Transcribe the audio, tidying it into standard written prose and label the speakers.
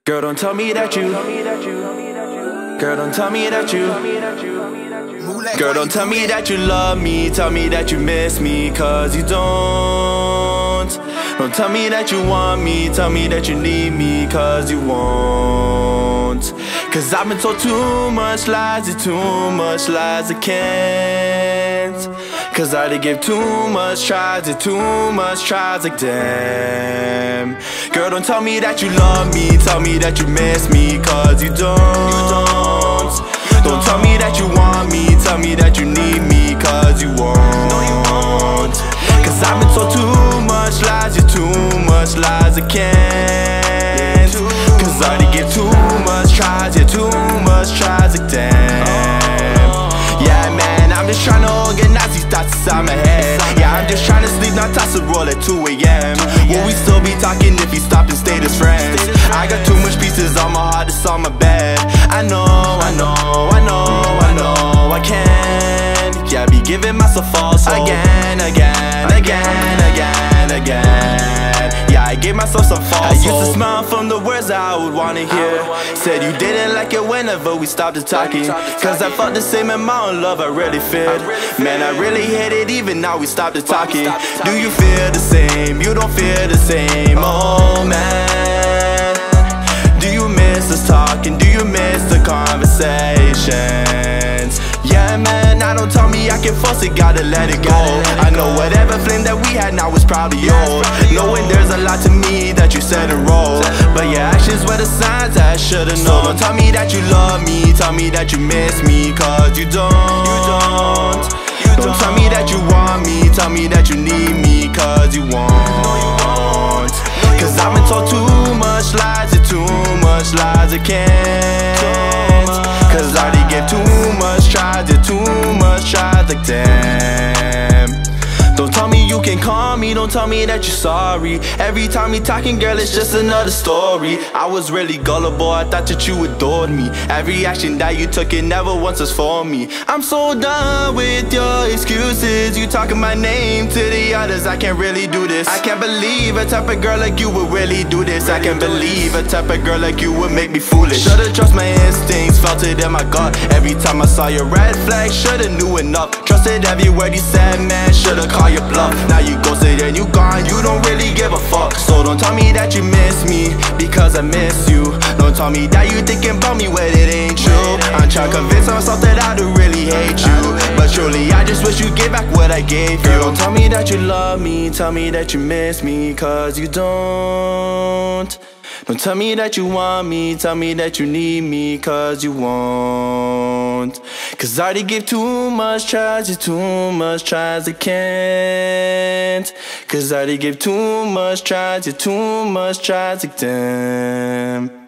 Speaker 1: Girl, don't tell me that you. Girl, don't tell me that you. Girl, don't tell me that you love me. Tell me that you miss me, cause you don't. Don't tell me that you want me. Tell me that you need me, cause you won't. Cause I've been told too much lies, it's too much lies, I can't. Cause I did give too much tries, it's too much tries, like damn. Girl, don't tell me that you love me, tell me that you miss me, cause you don't. Don't tell me that you want me, tell me that you need me, cause you won't. Cause I've been told too much lies, you're too much lies, I can't. Cause I did give too much tries, yeah, too much tries, like damn. Yeah, man, I'm just tryna organize these thoughts inside my head. Yeah, I'm just tryna sleep, not toss a roll at 2 a.m. Will we still be talking if we stopped and stayed as friends? I got too much pieces on my heart, it's on my bed. I know, I can't. Yeah, I be giving myself false hope again. Yeah, I gave myself some false hope. I used to smile from the words that I would wanna hear. Said you didn't like it whenever we stopped talking, cause I felt the same amount of love I really felt. Man, I really hate it even now we stopped talking. Do you feel the same? You don't feel the same, oh man. Do you miss us talking? Do you miss the conversations? Yeah, man, now don't tell me I can force it, gotta let it go. I know whatever flame that we had now is probably old. Knowing there's a lot to me that you said and wrote, but your actions were the signs that I should've known. So don't tell me that you love me, tell me that you miss me, cause you don't. Don't tell me that you want me, tell me that you need me, cause you won't. Cause I've been told too much lies, it's too much lies, I can't. Cause I did give too much tries, yeah, too much tries, like damn. Don't tell me you can call me, don't tell me that you're sorry. Every time we talking, girl, it's just another story. I was really gullible, I thought that you adored me. Every action that you took, it never once was for me. I'm so done with your excuses. You talking my name to the others, I can't really do this. I can't believe a type of girl like you would really do this. I can't believe a type of girl like you would make me foolish. Should've trusted my instincts, felt it in my gut. Every time I saw your red flag, should've knew enough. Trusted every word you said, man, should've called your bluff. Now you ghosted and you gone, you don't really give a fuck. So don't tell me that you miss me, because I miss you. Don't tell me that you thinking about me when it ain't true. I'm trying to convince myself that I do really hate you, but truly I just wish you'd give back what I gave you. Don't tell me that you love me, tell me that you miss me, cause you don't. Don't tell me that you want me, tell me that you need me, cause you won't. Cause I already give too much tries, it's too much tries, I can't. Cause I already give too much tries, it's too much tries, like damn.